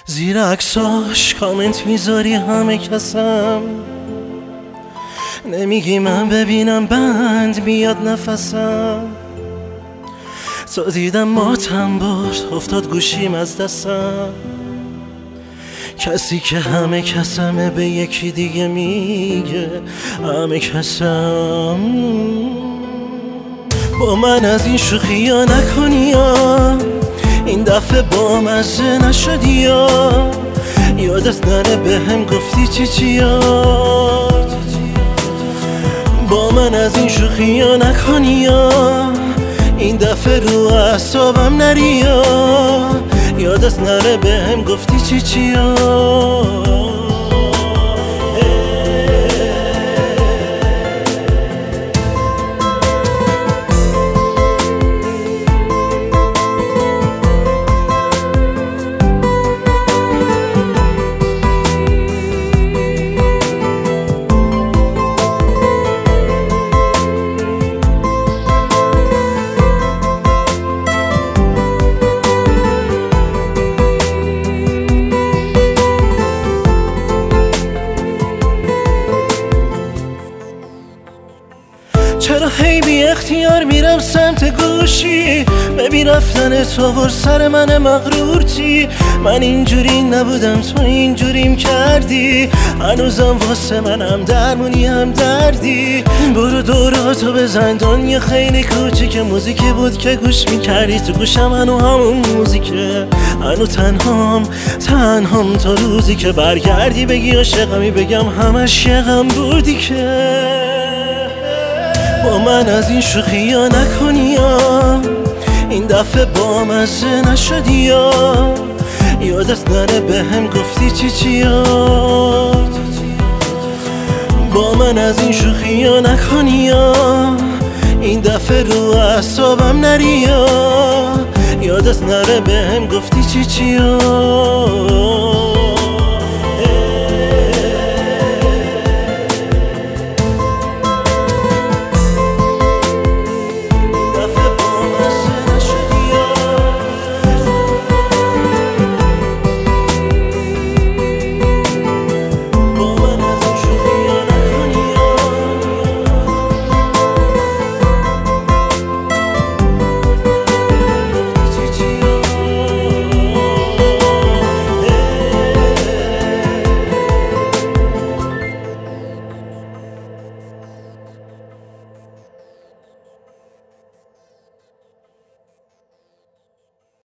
زیر عکساش کامنت میذاری همه کسم، نمیگی من ببینم بند بیاد نفسم. تا دیدم ماتم برد افتاد گوشیم از دستم، کسی که همه کسمه به یکی دیگه میگه همه کسم. با من از این شوخی ها نکنی یا این دفعه با مزه نشدی یا یادت نره به هم گفتی چیا. با من از این شوخی ها نکنی یا این دفعه رو اعصابم نری یا یادت نره به هم گفتی چیا. چرا هی بی اختیار میرم سمت گوشی، ببین رفتن تو ور سر من مغرور چی. من اینجوری نبودم تو اینجوریم کردی، هنوزم واسه منم درمونی هم دردی. برو دوراتو بزن دنیا خیلی کوچیکه، موزیکی بود که گوش میکردی تو گوشم هنو همون موزیکه. هنو تنهام تا روزی که برگردی بگی عاشقمی بگم همش یه غم بودی که. با من از این شوخی ها نکنی یا این دفعه با مزه نشدی یا یادت نره به هم گفتی چیا. با من از این شوخی ها نکنی یا این دفعه رو اعصابم نری یا یادت نره به هم گفتی چیا.